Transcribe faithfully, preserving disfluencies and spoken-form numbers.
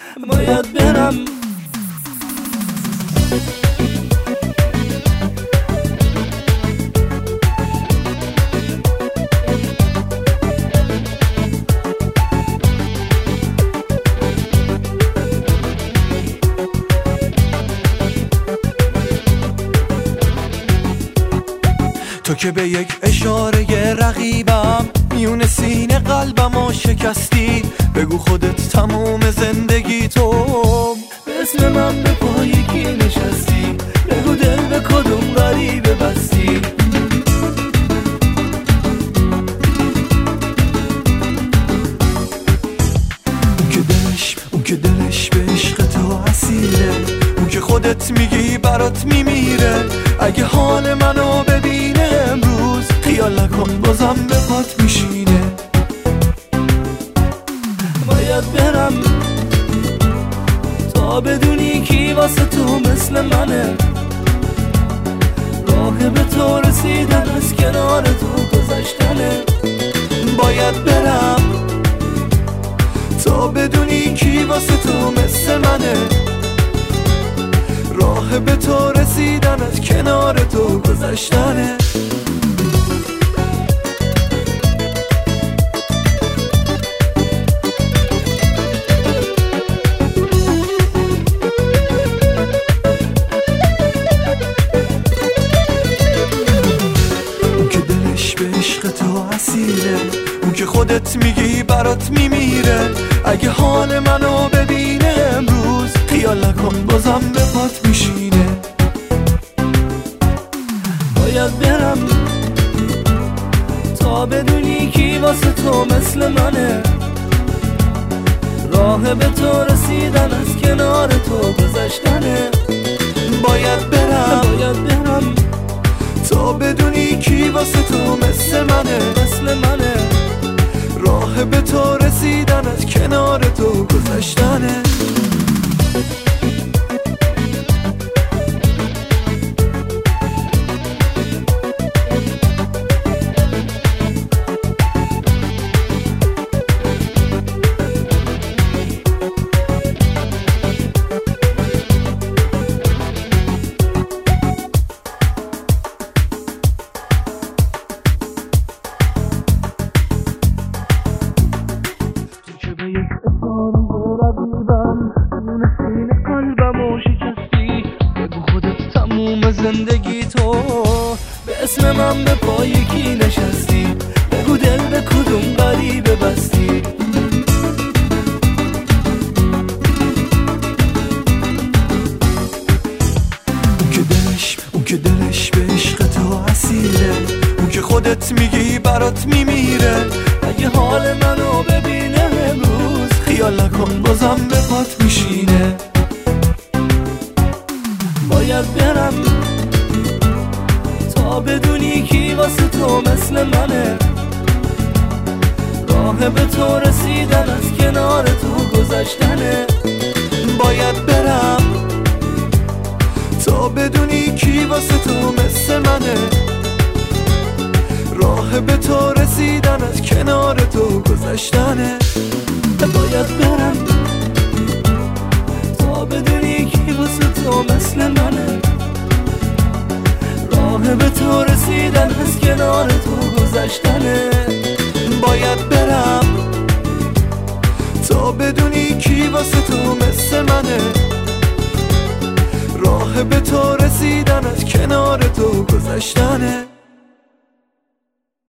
باید برم. تو که به یک اشاره رقیبم میون سینه قلبمو شکستی. بگو خودت تموم زندگی تو به اسم من به پای کی نشستی؟ بگو دل به کدوم غریبه بستی؟ اون که دلش اون که دلش به عشق تو اسیره، اون که خودت میگی برات میمیره. اگه حال منو ببینه امروز خیال نکن بازم به پات میشینه. باید برم تا بدونی کی واسه تو مثل منه. راه به تو رسیدن از کنار تو گذشتنه. باید برم تا بدونی کی واسه تو مثل منه. راه به تو رسیدن از کنار تو گذشتنه. اون که دلش به عشق تو اسیره، اون که خودت میگی برات میمیره. اگه حال منو ببینه امروز خیال نکن بازم به پات میشینه. باید برم تا بدونی کی واسه تو مثل منه. راه به تو رسیدن از کنار تو گذشتنه. باید برم باید برم تا بدونی کی واسه تو مثل منه. مثل منه. راه به تو رسیدن از کنار تو گذشتنه. زندگی تو به اسم من به پای کی نشستی؟ بگو دل به کدوم غریبه بستی؟ اون که دلش اون که دلش به عشق تو اسیره، اون که خودت میگی برات میمیره. اگه حال منو ببینه امروز خیال نکن بازم به پات میشینه. باید برم تا بدونی کی واسه تو مثل منه. راه به تو رسیدن از کنار تو گذشتنه. باید برم تا بدونی کی واسه تو مثل منه. راه به تو رسیدن از کنار تو گذشتنه. باید برم تا بدونی کی واسه تو مثل منه. راه به تو رسیدن از کنار تو گذشتنه. باید برم تا بدونی کی واسه تو مثل منه. راه به تو رسیدن از کنار تو گذشتنه.